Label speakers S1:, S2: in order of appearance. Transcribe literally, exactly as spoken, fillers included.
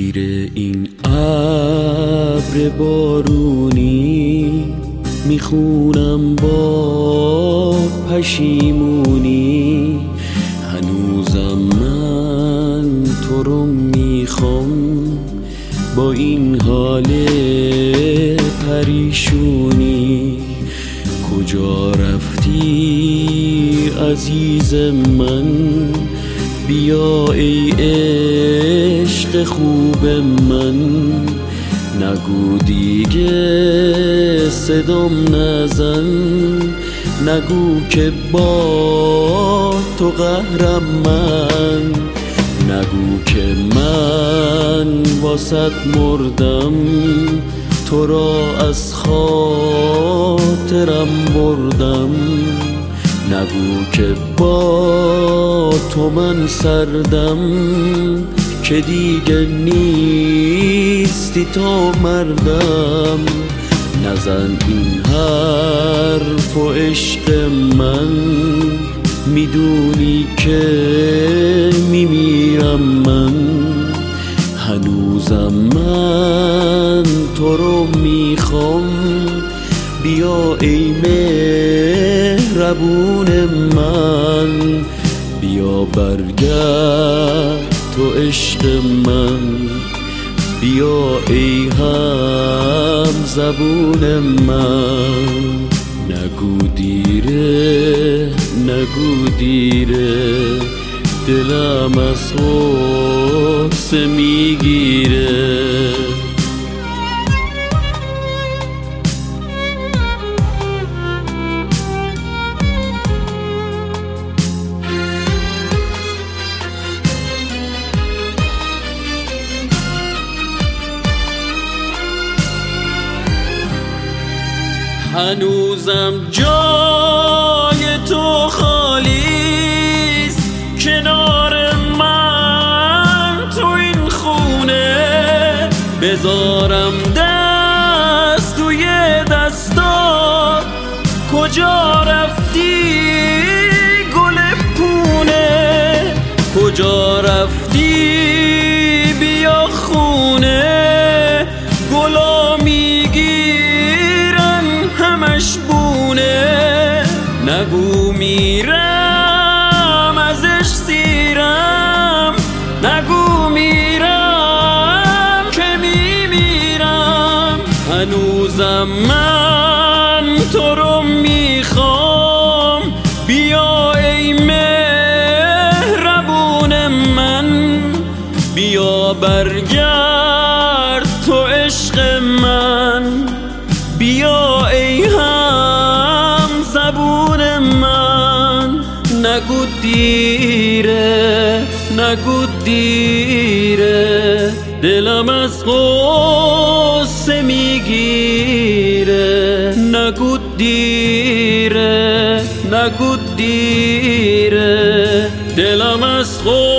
S1: زیر این ابر بارونی میخونم با پشیمونی، هنوزم من تو رو میخوام با این حال پریشونی. کجا رفتی عزیز من، بیا ای عشق خوب من. نگو دیگه صدام نزن، نگو که با تو قهرم من. نگو که من واسط مردم، تو را از خاطرم بردم. نگو که با تو من سردم، که دیگه نیستی تا مردم. نزن این حرف و عشق من، میدونی که میمیرم من. هنوزم من تو رو میخوام، بیا ای مهربون من. بیا برگرد تو عشق من، بیا ای هم زبون من. نگو دیره نگو دیره، دلم از غصه میگیره. هنوزم جای تو خالیست کنار من تو این خونه. بذارم دست توی دستا، کجا رفتی گل پونه. کجا رفتی بیا خونه، گلا میگیرن همش بونه. نگو میرم ازش سیرم، نگو میرم که میمیرم. هنوزم من تو رو میخوام، بیا ای مهربون من. بیا برگرد تو عشق من، بیا ای هم زبون من. نگو دیره نگو دیره، دلم از غصه میگیره. نگو دیره نگو دیره، دلم از غصه